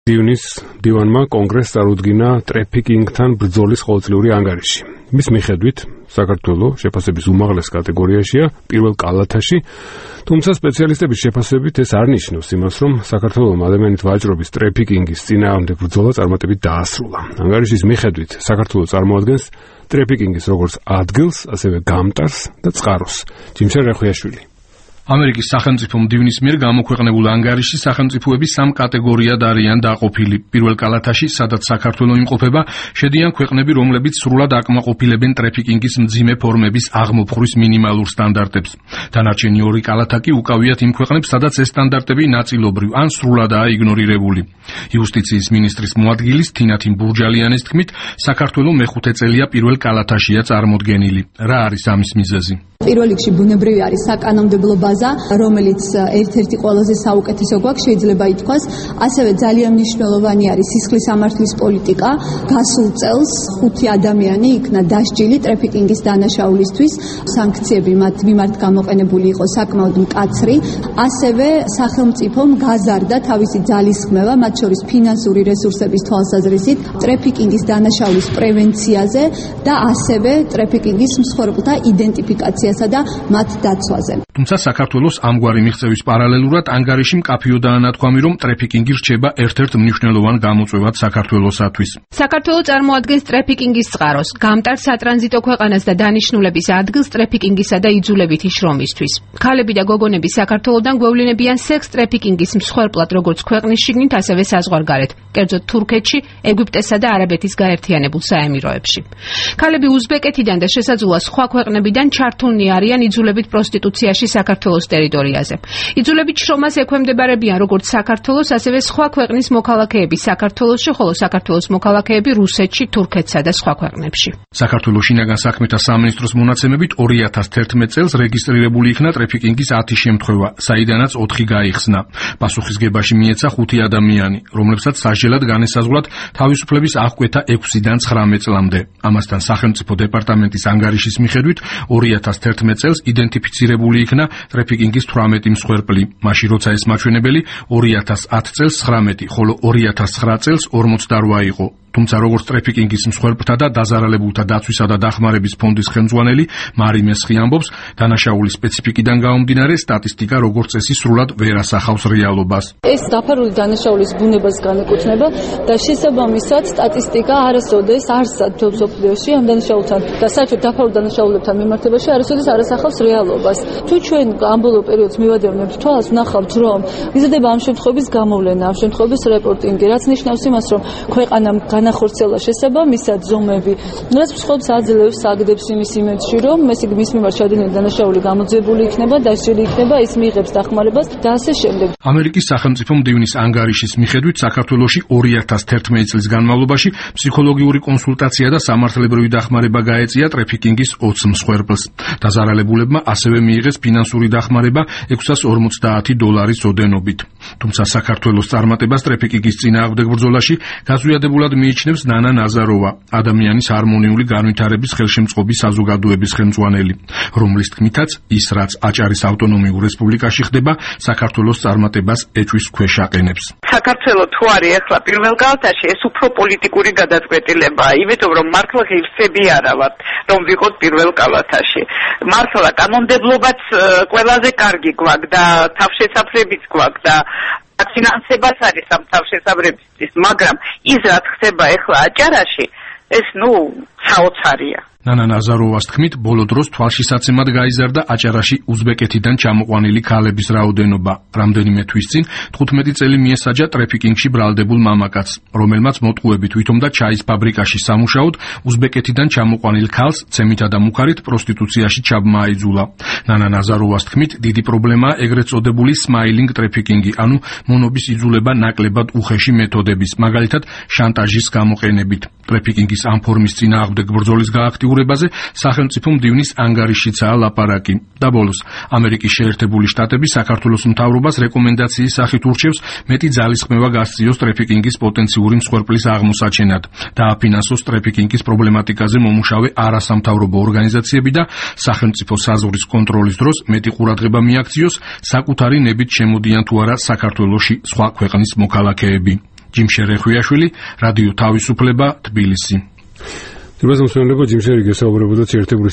დივნის დივანმა კონგრესს წარუდგინა ტრაფიკინგთან ბრძოლის ყოველწლიური ანგარიში. მის მიხედვით საქართველოს შეფასების უმაღლეს კატეგორიაშია პირველ კალათაში, თუმცა სპეციალისტების შეფასებით ეს არ ნიშნავს იმას, რომ საქართველოს ადამიანით ვაჭრობის ტრაფიკინგის წინააღმდეგ ბრძოლა წარმატებით დაასრულა. ანგარიშის მიხედვით საქართველოს წარმოადგენს ტრაფიკინგის როგორც ადგილს, ასევე გამტარს და წყაროს. ჯიმშარ რახვიაშვილი. ამერიკის სახელმწიფო მდივნის მიერ გამოქვეყნებულ ანგარიშში სახელმწიფოები სამ კატეგორიად არიან დაყოფილი. პირველ კალათაში, სადაც საქართველო იმყოფება, შედიან ქვეყნები, რომლებიც სრულად აკმაყოფილებენ ტრაფიკინგის მძიმე ფორმების აღმოფხვის მინიმალურ სტანდარტებს. დანარჩენი ორი კალათა კი უკავიათ იმ ქვეყნებს, სადაც ეს სტანდარტები ნაწილობრივ ან სრულადაა იგნორირებული. იუსტიციის მინისტრის მოადგილის თინათინ ბურჯალიანის თქმით, საქართველო მეხუთე წელია პირველ კალათაშია წარმოდგენილი. რა არის ამის მიზეზი? პირველ რიგში ბუნებრივი არის საკანონმდებლო ბაზა, რომელიც ერთ-ერთი ყველაზე საუკეთესო გვაქვს, შეიძლება ითქვას. ასევე ძალიან მნიშვნელოვანი არის სისხლის სამართლის პოლიტიკა. გასულ წელს 5 ადამიანი იქნა დასჯილი ტრაფიკინგის დანაშაულისთვის. სანქციები მათ მიმართ გამოყენებული იყო საკმაოდ მკაცრი. ასევე სახელმწიფომ გაზარდა თავისი ძალისხმევა, მათ შორის ფინანსური რესურსების თვალსაზრისით, ტრაფიკინგის დანაშაულის პრევენციაზე და ასევე ტრაფიკინგის მსხვერპლთა იდენტიფიკაციაზე და მათ დაცვაზე. თუმცა საქართველოს ამგვარი მიღწევის პარალელურად ანგარიში მკაფიოდ დაანათქვამი, რომ ტრაფიკინგი რჩება ერთ-ერთ მნიშვნელოვან გამოწვევად საქართველოსათვის. საქართველო წარმოადგენს ტრაფიკინგის წყაროს, გამტარ სატრანზიტო ქვეყანას და დანიშნულების ადგილს ტრაფიკინგისა და იძულებითი შრომისთვის. ქალები და გოგონები საქართველოდან გვევლინებიან სექს ტრაფიკინგის მსხვერპლად, როგორც ქვეყნის შიგნით, ასევე საზღვარგარეთ, კერძოდ თურქეთში, ეგვიპტესა და არაბეთის გაერთიანებულ საემიროებში. ქალები უზბეკეთიდან და შესაძლოა სხვა ქვეყნებიდან ჩართულნი არიან იძულებით პროსტიტუციაში საქართველოს ტერიტორიაზე. იძულებით შრომას ექვემდებარებიან როგორც საქართველოს, ასევე სხვა ქვეყნის მოქალაქეები საქართველოში, ხოლო საქართველოს მოქალაქეები რუსეთში, თურქეთსა და სხვა ქვეყნებში. საქართველოს შინაგან საქმეთა სამინისტროს მონაცემებით 2011 წელს რეგისტრირებული იქნა ტრაფიკინგის 10 შემთხვევა, საიდანაც 4 გაიხსნა. პასუხისგებაში მიეცა 5 ადამიანი, რომლებსაც სასჯელად განესაზღვრათ თავისუფლების აღკვეთა 6-დან 19 წლამდე. ამასთან სახელმწიფო დეპარტამენტის ანგარიშის მიხედვით 2011 წელს იდენტიფიცირებული იქნა ტრაფიკინგის 18 მსხვერპლი, მაშინ როცა ეს მაჩვენებელი 2010 წელს 19, ხოლო 2009 წელს 48 იყო. თუმცა როგორც ტრაფიკინგის მსხვერპლთა და დაზარალებულთა დაცვისა და დახმარების ფონდის ხელმძღვანელი მარი მესხი ამბობს, დანაშაულის სპეციფიკიდან გამომდინარე სტატისტიკა როგორც წესი სრულად ვერ ასახავს რეალობას. ეს დაფარული დანაშაულის ბუნებას განეკუთვნება და შესაბამისად სტატისტიკა არასოდეს არსად თელ მსოფლიოში ამ დანაშაულთან და საერთოდ დაფარულ დანაშაულებთან მიმართებაში არასოდეს არ ასახავს რეალობას. თუ ჩვენ ამ ბოლო პერიოდს მივადევნებთ თვალს, ვნახავთ, რომ იზრდება ამ შემთხვევების გამოვლენა, ამ შემთხვევების რეპორტინგი, რაც ნიშნავს იმას, რომ ქვეყანამ განახორციელა შესაბამისად ზომები, რაც მსხვერპლს აძლევს, აგდებს იმის იმედში, რომ მის მიმართ ჩადენილი დანაშაული გამოძიებული იქნება, დასჯილი იქნება, ის მიიღებს დახმარებას და ასე შემდეგ. ამერიკის სახელმწიფო მდივნის ანგარიშის მიხედვით საქართველოში 2011 წლის განმავლობაში ფსიქოლოგიური კონსულტაცია და სამართლებრივი დახმარება გაეწია ტრაფიკინგის 20 მსხვერპლს. დაზარალებულებმა ასევე მიიღეს ფინანსური დახმარება $650 ოდენობით. თუმცა საქართველოს წარმატებას ტრაფიკინგის წინააღმდეგ ბრძოლაში გაზვიადებულად მიიჩნევს ნანა ნაზაროვა, ადამიანის ჰარმონიული განვითარების ხელშემწყობი საზოგადოების ხელმძღვანელი, რომლის თქმითაც ის, რაც აჭარის ავტონომიურ რესპუბლიკაში ხდება, საქართველოს წარმატებას ეჭვის ქვეშ აყენებს. საქართველო თუ არის ახლა პირველ კალათაში, ეს უფრო პოლიტიკური გადაწყვეტილებაა, იმიტომ რომ მართლა ღირსები არა ვართ, რომ ვიყოთ პირველ კალათაში. მართლა კანონმდებლობაც ყველაზე კარგი გვაქვს და თავშესაფრებიც გვაქვს და ფინანსებაც არის ამ თავშესაფრებისთვის, მაგრამ ის რაც ხდება ახლა აჭარაში, ეს საოცარია. ნანა ნაზაროვას თქმით, ბოლო დროს თვალშისაცემად გაიზარდა აჭარაში უზბეკეთიდან ჩამოყვანილი ქალების რაოდენობა. რამდენიმე თვის წინ 15 წელი მიესაჯა ტრაფიკინგში ბრალდებულ მამაკაცს, რომელმაც მოტყუებით ვითომდა ჩაის ფაბრიკაში სამუშაოდ უზბეკეთიდან ჩამოყვანილ ქალს ცემითა და მუქარით პროსტიტუციაში ჩაბმა აიძულა. ნანა ნაზაროვას თქმით, დიდი პრობლემაა ეგრეთ წოდებული სმაილინგ ტრაფიკინგი, ანუ მონობის იძულება ნაკლებად უხეში მეთოდების, მაგალითად შანტაჟის გამოყენებით. ტრაფიკინგის ამ ფორმის წინააღმდეგ ბრძოლის გააქტიურებაზე სახელმწიფო მდივნის ანგარიშიცაა ლაპარაკი. და ბოლოს, ამერიკის შეერთებული შტატები საქართველოს მთავრობას რეკომენდაციის სახით ურჩევს მეტი ძალისხმევა გასწიოს ტრაფიკინგის პოტენციური მსხვერპლის აღმოსაჩენად, დააფინანსოს ტრაფიკინგის პრობლემატიკაზე მომუშავე არასამთავრობო ორგანიზაციები და სახელმწიფო საზღვრის კონტროლის დროს მეტი ყურადღება მიაქციოს საკუთარი ნებით შემოდიან თუ არა საქართველოში სხვა ქვეყნის მოქალაქეები. ჯიმშერ ეხვიაშვილი, რადიო თავისუფლება, თბილისი. Trebuie să-mi spune, Jim Sherry, că s-a obrăbătat